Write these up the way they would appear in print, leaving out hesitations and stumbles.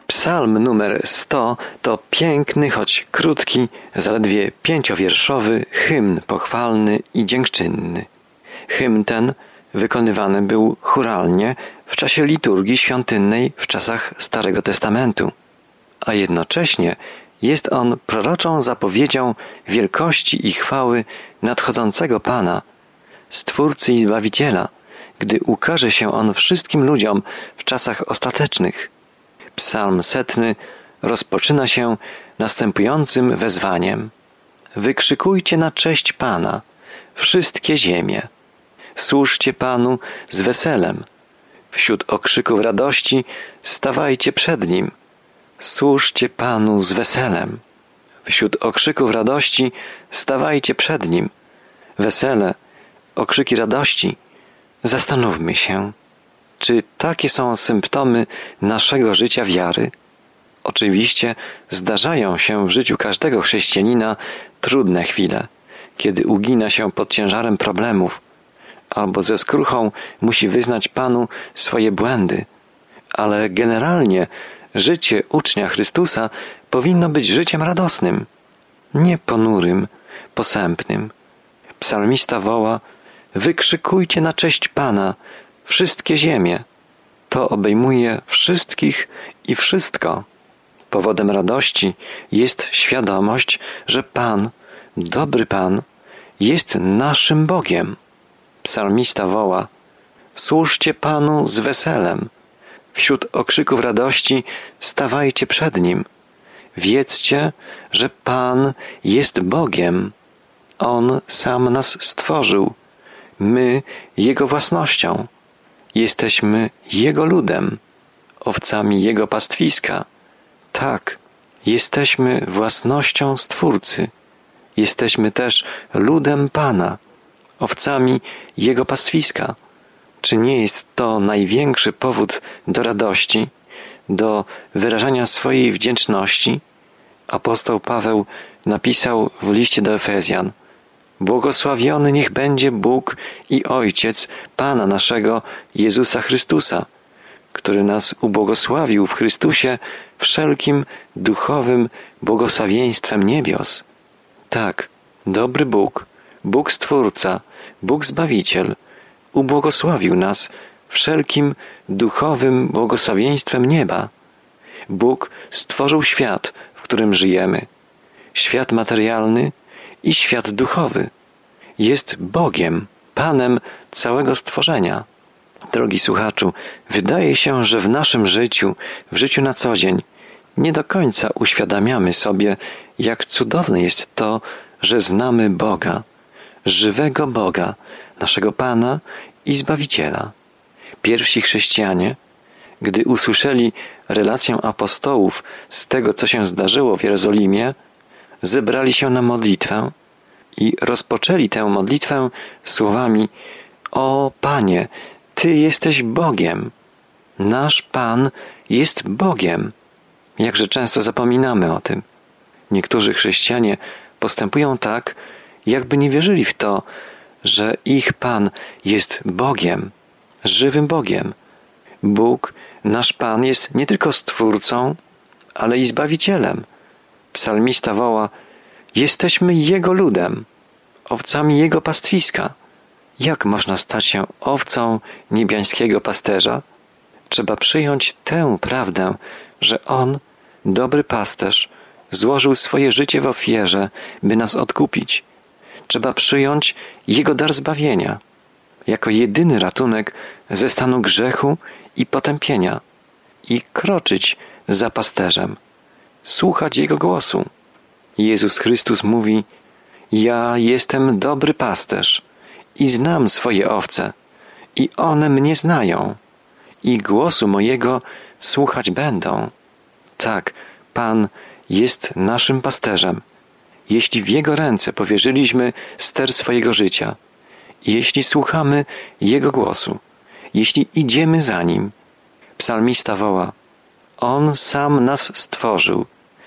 Psalm numer 100 to piękny, choć krótki, zaledwie 5-wierszowy hymn pochwalny i dziękczynny. Hymn ten wykonywany był chóralnie w czasie liturgii świątynnej w czasach Starego Testamentu, a jednocześnie jest on proroczą zapowiedzią wielkości i chwały nadchodzącego Pana, Stwórcy i Zbawiciela, gdy ukaże się On wszystkim ludziom w czasach ostatecznych. Psalm 100 rozpoczyna się następującym wezwaniem. Wykrzykujcie na cześć Pana, wszystkie ziemie. Służcie Panu z weselem. Wśród okrzyków radości stawajcie przed Nim. Służcie Panu z weselem. Wśród okrzyków radości stawajcie przed Nim. Wesele, okrzyki radości. Zastanówmy się, czy takie są symptomy naszego życia wiary? Oczywiście zdarzają się w życiu każdego chrześcijanina trudne chwile, kiedy ugina się pod ciężarem problemów, albo ze skruchą musi wyznać Panu swoje błędy, ale generalnie życie ucznia Chrystusa powinno być życiem radosnym, nie ponurym, posępnym. Psalmista woła: wykrzykujcie na cześć Pana, wszystkie ziemie. To obejmuje wszystkich i wszystko. Powodem radości jest świadomość, że Pan, dobry Pan, jest naszym Bogiem. Psalmista woła: służcie Panu z weselem. Wśród okrzyków radości stawajcie przed Nim. Wiedzcie, że Pan jest Bogiem. On sam nas stworzył. My Jego własnością. Jesteśmy Jego ludem, owcami Jego pastwiska. Tak, jesteśmy własnością Stwórcy. Jesteśmy też ludem Pana, owcami Jego pastwiska. Czy nie jest to największy powód do radości, do wyrażania swojej wdzięczności? Apostoł Paweł napisał w liście do Efezjan: błogosławiony niech będzie Bóg i Ojciec Pana naszego Jezusa Chrystusa, który nas ubłogosławił w Chrystusie wszelkim duchowym błogosławieństwem niebios. Tak, dobry Bóg, Bóg Stwórca, Bóg Zbawiciel ubłogosławił nas wszelkim duchowym błogosławieństwem nieba. Bóg stworzył świat, w którym żyjemy. Świat materialny i świat duchowy. Jest Bogiem, Panem całego stworzenia. Drogi słuchaczu, wydaje się, że w naszym życiu, w życiu na co dzień, nie do końca uświadamiamy sobie, jak cudowne jest to, że znamy Boga, żywego Boga, naszego Pana i Zbawiciela. Pierwsi chrześcijanie, gdy usłyszeli relację apostołów z tego, co się zdarzyło w Jerozolimie, zebrali się na modlitwę i rozpoczęli tę modlitwę słowami: o Panie, Ty jesteś Bogiem. Nasz Pan jest Bogiem. Jakże często zapominamy o tym. Niektórzy chrześcijanie postępują tak, jakby nie wierzyli w to, że ich Pan jest Bogiem, żywym Bogiem. Bóg, nasz Pan, jest nie tylko Stwórcą, ale i Zbawicielem. Psalmista woła: jesteśmy Jego ludem, owcami Jego pastwiska. Jak można stać się owcą niebiańskiego pasterza? Trzeba przyjąć tę prawdę, że On, dobry pasterz, złożył swoje życie w ofierze, by nas odkupić. Trzeba przyjąć Jego dar zbawienia jako jedyny ratunek ze stanu grzechu i potępienia i kroczyć za pasterzem, słuchać Jego głosu. Jezus Chrystus mówi: ja jestem dobry pasterz i znam swoje owce i one mnie znają i głosu mojego słuchać będą. Tak, Pan jest naszym pasterzem. Jeśli w Jego ręce powierzyliśmy ster swojego życia, jeśli słuchamy Jego głosu, jeśli idziemy za Nim, psalmista woła: On sam nas stworzył,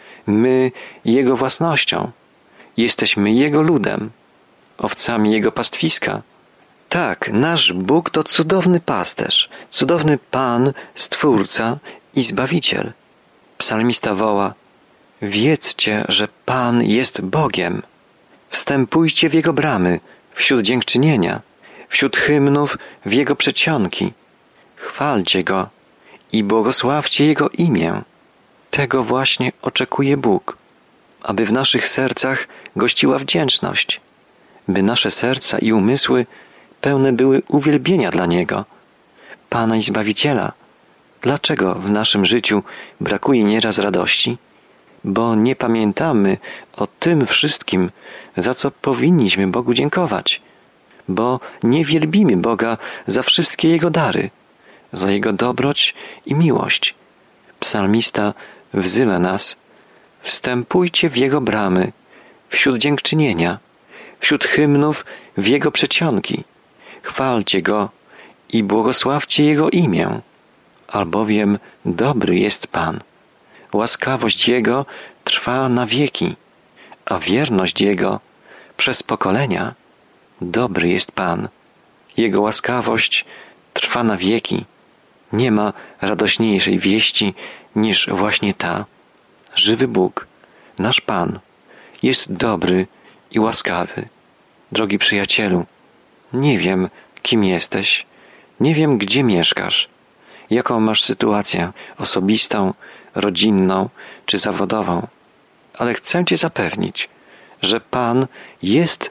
my Jego własnością, jesteśmy Jego ludem, owcami Jego pastwiska. Tak, nasz Bóg to cudowny pasterz, cudowny Pan, Stwórca i Zbawiciel. Psalmista woła: wiedzcie, że Pan jest Bogiem. Wstępujcie w Jego bramy, wśród dziękczynienia, wśród hymnów w Jego przedsionki. Chwalcie Go i błogosławcie Jego imię. Tego właśnie oczekuje Bóg, aby w naszych sercach gościła wdzięczność, by nasze serca i umysły pełne były uwielbienia dla Niego, Pana i Zbawiciela. Dlaczego w naszym życiu brakuje nieraz radości? Bo nie pamiętamy o tym wszystkim, za co powinniśmy Bogu dziękować, bo nie wielbimy Boga za wszystkie Jego dary, za Jego dobroć i miłość. Psalmista wzywa nas: wstępujcie w Jego bramy, wśród dziękczynienia, wśród hymnów w Jego przedsionki. Chwalcie Go i błogosławcie Jego imię, albowiem dobry jest Pan. Łaskawość Jego trwa na wieki, a wierność Jego przez pokolenia. Dobry jest Pan. Jego łaskawość trwa na wieki. Nie ma radośniejszej wieści niż właśnie ta. Żywy Bóg, nasz Pan, jest dobry i łaskawy. Drogi przyjacielu, nie wiem, kim jesteś, nie wiem, gdzie mieszkasz, jaką masz sytuację osobistą, rodzinną czy zawodową, ale chcę Cię zapewnić, że Pan jest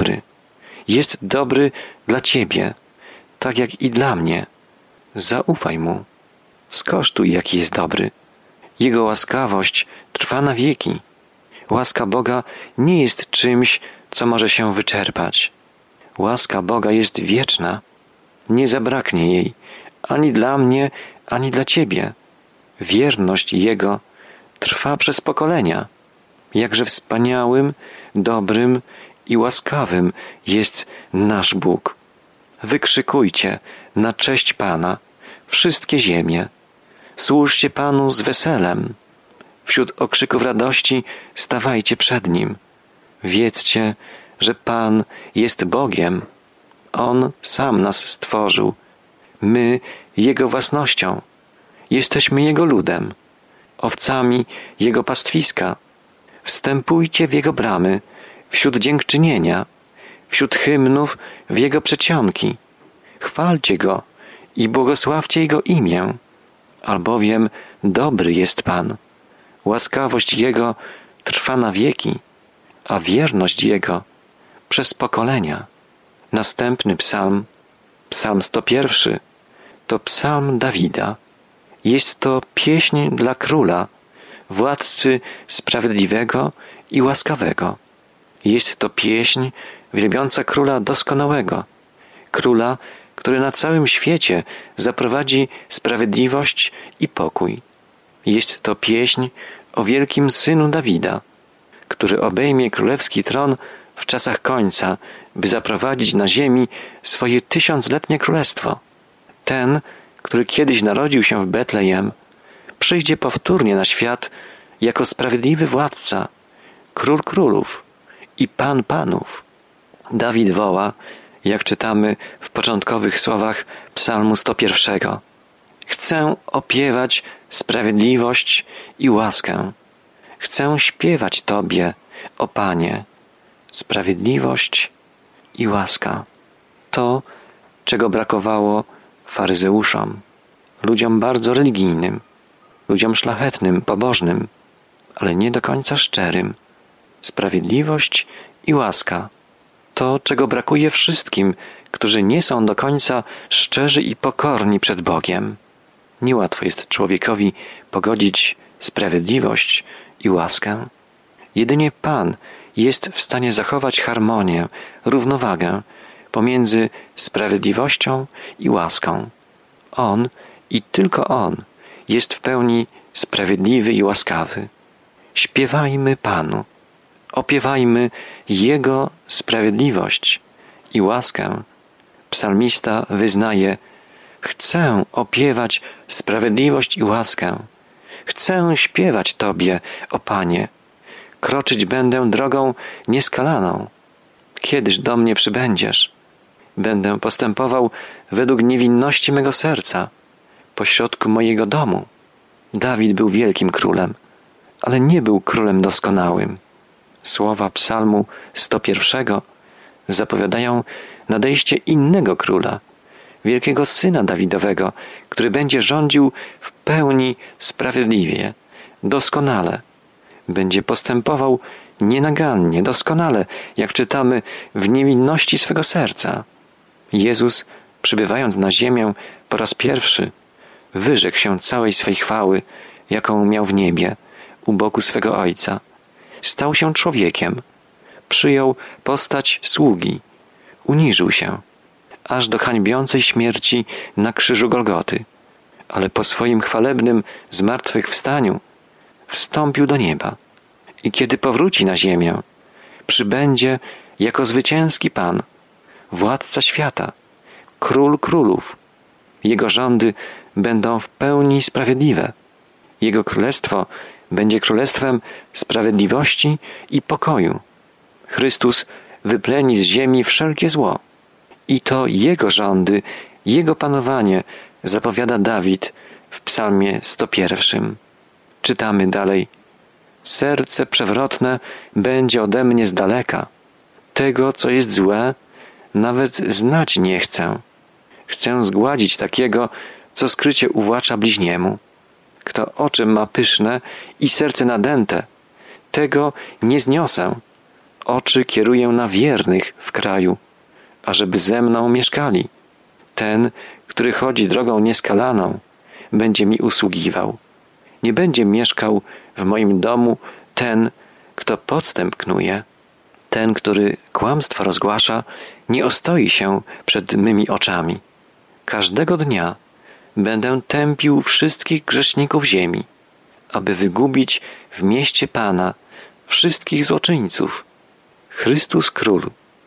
dobry dla Ciebie, tak jak i dla mnie. Zaufaj Mu, skosztuj, jaki jest dobry. Jego łaskawość trwa na wieki. Łaska Boga nie jest czymś, co może się wyczerpać. Łaska Boga jest wieczna. Nie zabraknie jej ani dla mnie, ani dla Ciebie. Wierność Jego trwa przez pokolenia. Jakże wspaniałym, dobrym i łaskawym jest nasz Bóg. Wykrzykujcie na cześć Pana wszystkie ziemie. Służcie Panu z weselem. Wśród okrzyków radości stawajcie przed Nim. Wiedzcie, że Pan jest Bogiem. On sam nas stworzył. My Jego własnością. Jesteśmy Jego ludem, owcami Jego pastwiska. Wstępujcie w Jego bramy, wśród dziękczynienia, wśród hymnów w Jego przedsionki. Chwalcie Go i błogosławcie Jego imię, albowiem dobry jest Pan. Łaskawość Jego trwa na wieki, a wierność Jego przez pokolenia. Następny psalm, psalm 101, to psalm Dawida. Jest to pieśń dla króla, władcy sprawiedliwego i łaskawego. Jest to pieśń wielbiąca króla doskonałego, króla, który na całym świecie zaprowadzi sprawiedliwość i pokój. Jest to pieśń o wielkim synu Dawida, który obejmie królewski tron w czasach końca, by zaprowadzić na ziemi swoje 1000-letnie królestwo. Ten, który kiedyś narodził się w Betlejem, przyjdzie powtórnie na świat jako sprawiedliwy władca, król królów i pan panów. Dawid woła, jak czytamy w początkowych słowach psalmu 101. Chcę opiewać sprawiedliwość i łaskę. Chcę śpiewać Tobie, o Panie, sprawiedliwość i łaska. To, czego brakowało faryzeuszom, ludziom bardzo religijnym, ludziom szlachetnym, pobożnym, ale nie do końca szczerym. Sprawiedliwość i łaska. To, czego brakuje wszystkim, którzy nie są do końca szczerzy i pokorni przed Bogiem. Niełatwo jest człowiekowi pogodzić sprawiedliwość i łaskę. Jedynie Pan jest w stanie zachować harmonię, równowagę pomiędzy sprawiedliwością i łaską. On i tylko On jest w pełni sprawiedliwy i łaskawy. Śpiewajmy Panu, opiewajmy Jego sprawiedliwość i łaskę. Psalmista wyznaje: chcę opiewać sprawiedliwość i łaskę. Chcę śpiewać Tobie, o Panie. Kroczyć będę drogą nieskalaną. Kiedyż do mnie przybędziesz? Będę postępował według niewinności mego serca, pośrodku mojego domu. Dawid był wielkim królem, ale nie był królem doskonałym. Słowa psalmu 101 zapowiadają nadejście innego króla, wielkiego syna Dawidowego, który będzie rządził w pełni sprawiedliwie, doskonale. Będzie postępował nienagannie, doskonale, jak czytamy, w niewinności swego serca. Jezus, przybywając na ziemię po raz pierwszy, wyrzekł się całej swej chwały, jaką miał w niebie, u boku swego Ojca. Stał się człowiekiem, przyjął postać sługi, uniżył się, aż do hańbiącej śmierci na krzyżu Golgoty, ale po swoim chwalebnym zmartwychwstaniu wstąpił do nieba i kiedy powróci na ziemię, przybędzie jako zwycięski Pan, władca świata, król królów. Jego rządy będą w pełni sprawiedliwe. Jego królestwo będzie królestwem sprawiedliwości i pokoju. Chrystus wypleni z ziemi wszelkie zło. I to Jego rządy, Jego panowanie zapowiada Dawid w psalmie 101. Czytamy dalej. Serce przewrotne będzie ode mnie z daleka. Tego, co jest złe, nawet znać nie chcę. Chcę zgładzić takiego, co skrycie uwłacza bliźniemu. Kto oczy ma pyszne i serce nadęte, tego nie zniosę. Oczy kieruję na wiernych w kraju, ażeby ze mną mieszkali. Ten, który chodzi drogą nieskalaną, będzie mi usługiwał. Nie będzie mieszkał w moim domu ten, kto podstęp knuje. Ten, który kłamstwo rozgłasza, nie ostoi się przed mymi oczami. Każdego dnia będę tępił wszystkich grzeszników ziemi, aby wygubić w mieście Pana wszystkich złoczyńców. Chrystus Król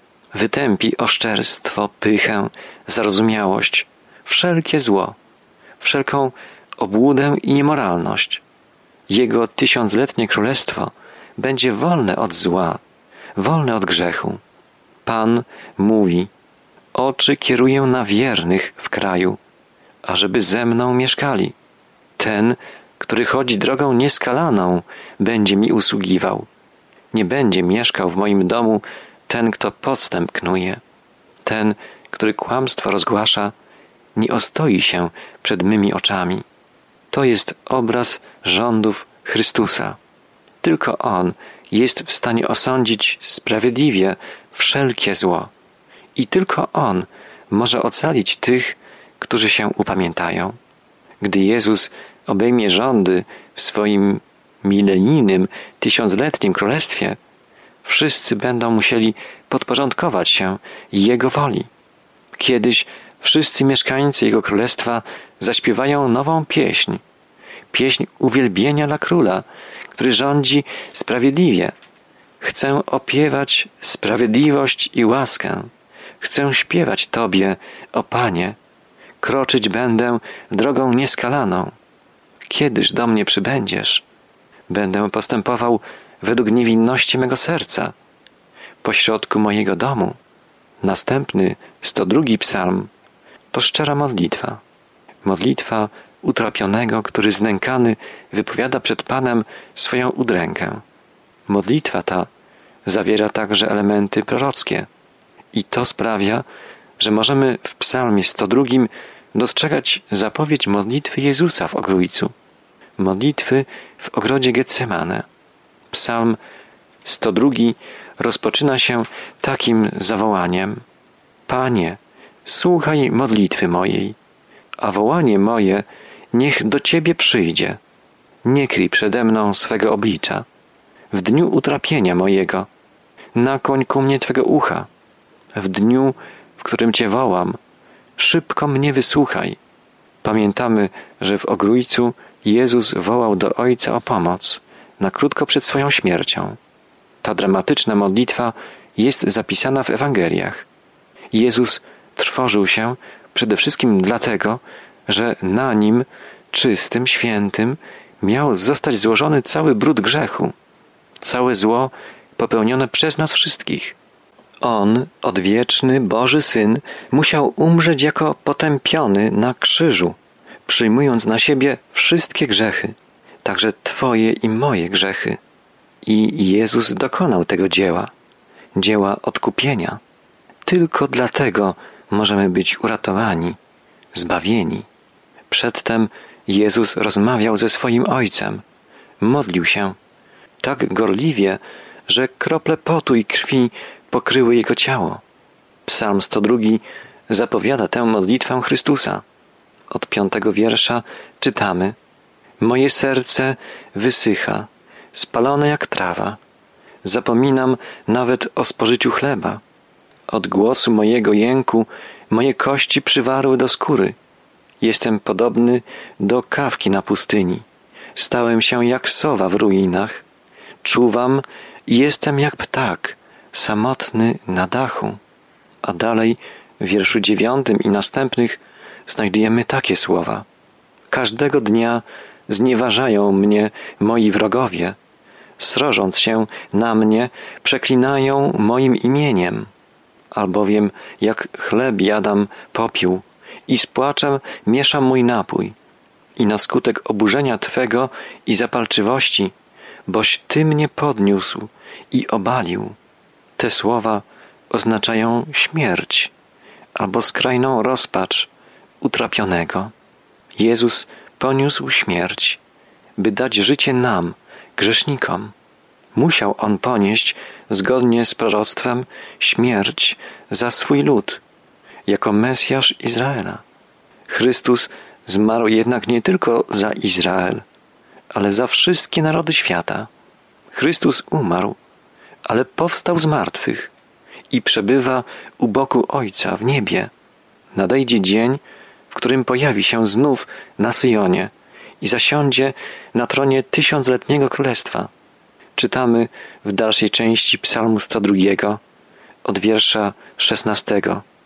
wytępi oszczerstwo, pychę, zarozumiałość, wszelkie zło, wszelką obłudę i niemoralność. Jego tysiącletnie królestwo będzie wolne od zła, wolne od grzechu. Pan mówi, oczy kieruję na wiernych w kraju, ażeby ze mną mieszkali. Ten, który chodzi drogą nieskalaną, będzie mi usługiwał. Nie będzie mieszkał w moim domu ten, kto podstęp knuje. Ten, który kłamstwo rozgłasza, nie ostoi się przed mymi oczami. To jest obraz rządów Chrystusa. Tylko On jest w stanie osądzić sprawiedliwie wszelkie zło. I tylko On może ocalić tych, którzy się upamiętają. Gdy Jezus obejmie rządy w swoim milenijnym, tysiącletnim królestwie, wszyscy będą musieli podporządkować się Jego woli. Kiedyś wszyscy mieszkańcy Jego królestwa zaśpiewają nową pieśń. Pieśń uwielbienia dla Króla, który rządzi sprawiedliwie. Chcę opiewać sprawiedliwość i łaskę. Chcę śpiewać Tobie, o Panie. Kroczyć będę drogą nieskalaną. Kiedyż do mnie przybędziesz? Będę postępował według niewinności mego serca, pośrodku mojego domu. Następny, 102 psalm, to szczera modlitwa. Modlitwa utrapionego, który znękany wypowiada przed Panem swoją udrękę. Modlitwa ta zawiera także elementy prorockie i to sprawia, że możemy w psalmie 102 dostrzegać zapowiedź modlitwy Jezusa w Ogrójcu, modlitwy w ogrodzie Getsemane. Psalm 102 rozpoczyna się takim zawołaniem: Panie, słuchaj modlitwy mojej, a wołanie moje niech do Ciebie przyjdzie. Nie kryj przede mną swego oblicza. W dniu utrapienia mojego nakłoń ku mnie Twego ucha. W dniu, w którym Cię wołam, szybko mnie wysłuchaj. Pamiętamy, że w Ogrójcu Jezus wołał do Ojca o pomoc na krótko przed swoją śmiercią. Ta dramatyczna modlitwa jest zapisana w Ewangeliach. Jezus trwożył się przede wszystkim dlatego, że na Nim, czystym, świętym, miał zostać złożony cały brud grzechu, całe zło popełnione przez nas wszystkich. On, odwieczny Boży Syn, musiał umrzeć jako potępiony na krzyżu, przyjmując na siebie wszystkie grzechy, także Twoje i moje grzechy. I Jezus dokonał tego dzieła odkupienia. Tylko dlatego możemy być uratowani, zbawieni. Przedtem Jezus rozmawiał ze swoim Ojcem, modlił się tak gorliwie, że krople potu i krwi pokryły Jego ciało. Psalm 102 zapowiada tę modlitwę Chrystusa. Od 5 wiersza czytamy: Moje serce wysycha, spalone jak trawa. Zapominam nawet o spożyciu chleba. Od głosu mojego jęku moje kości przywarły do skóry. Jestem podobny do kawki na pustyni. Stałem się jak sowa w ruinach. Czuwam i jestem jak ptak, samotny na dachu. A dalej w wierszu 9 i następnych znajdujemy takie słowa: Każdego dnia znieważają mnie moi wrogowie. Srożąc się na mnie, przeklinają moim imieniem. Albowiem jak chleb jadam popiół i z płaczem mieszam mój napój. I na skutek oburzenia Twego i zapalczywości, boś Ty mnie podniósł i obalił. Te słowa oznaczają śmierć albo skrajną rozpacz utrapionego. Jezus poniósł śmierć, by dać życie nam, grzesznikom. Musiał On ponieść, zgodnie z proroctwem, śmierć za swój lud, jako Mesjasz Izraela. Chrystus zmarł jednak nie tylko za Izrael, ale za wszystkie narody świata. Chrystus umarł, ale powstał z martwych i przebywa u boku Ojca w niebie. Nadejdzie dzień, w którym pojawi się znów na Syjonie i zasiądzie na tronie tysiącletniego królestwa. Czytamy w dalszej części Psalmu 102 od wiersza 16.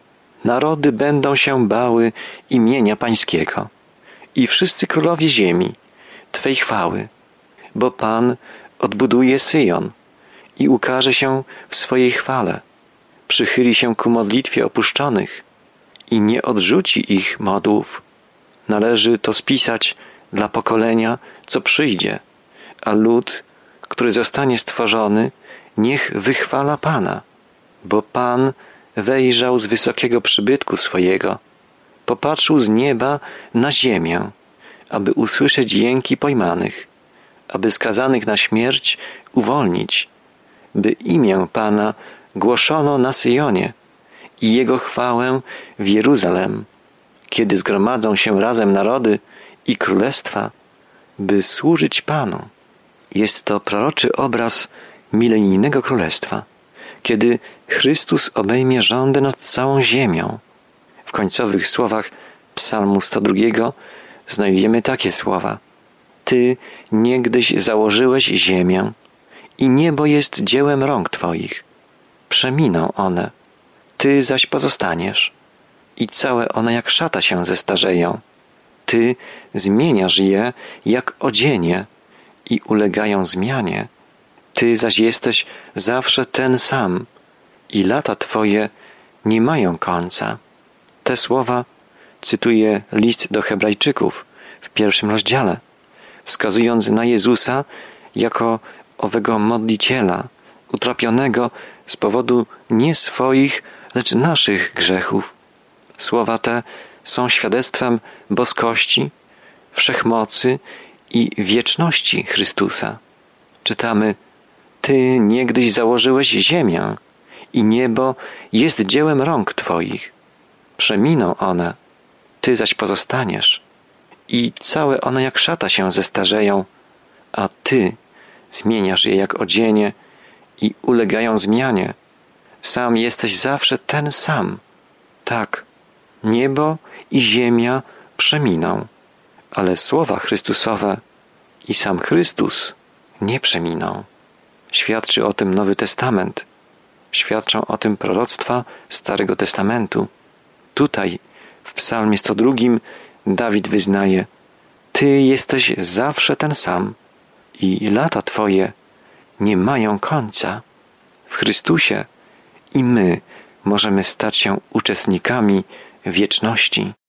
Narody będą się bały imienia Pańskiego i wszyscy królowie ziemi Twej chwały, bo Pan odbuduje Syjon i ukaże się w swojej chwale. Przychyli się ku modlitwie opuszczonych i nie odrzuci ich modłów. Należy to spisać dla pokolenia, co przyjdzie, a lud, który zostanie stworzony, niech wychwala Pana, bo Pan wejrzał z wysokiego przybytku swojego, popatrzył z nieba na ziemię, aby usłyszeć jęki pojmanych, aby skazanych na śmierć uwolnić, by imię Pana głoszono na Syjonie i Jego chwałę w Jeruzalem, kiedy zgromadzą się razem narody i królestwa, by służyć Panu. Jest to proroczy obraz milenijnego królestwa, kiedy Chrystus obejmie rządy nad całą ziemią. W końcowych słowach Psalmu 102 znajdujemy takie słowa: Ty niegdyś założyłeś ziemię i niebo jest dziełem rąk Twoich. Przeminą one, Ty zaś pozostaniesz i całe one jak szata się zestarzeją. Ty zmieniasz je jak odzienie i ulegają zmianie. Ty zaś jesteś zawsze ten sam i lata Twoje nie mają końca. Te słowa cytuje list do Hebrajczyków w 1 rozdziale, wskazując na Jezusa jako owego modliciela, utrapionego z powodu nie swoich, lecz naszych grzechów. Słowa te są świadectwem boskości, wszechmocy i wieczności Chrystusa. Czytamy: Ty niegdyś założyłeś ziemię i niebo jest dziełem rąk Twoich. Przeminą one, Ty zaś pozostaniesz i całe one jak szata się zestarzeją, a Ty zmieniasz je jak odzienie i ulegają zmianie. Sam jesteś zawsze ten sam. Tak, niebo i ziemia przeminą, ale słowa Chrystusowe i sam Chrystus nie przeminą. Świadczy o tym Nowy Testament. Świadczą o tym proroctwa Starego Testamentu. Tutaj, w Psalmie 102, Dawid wyznaje: Ty jesteś zawsze ten sam i lata Twoje nie mają końca. W Chrystusie i my możemy stać się uczestnikami wieczności.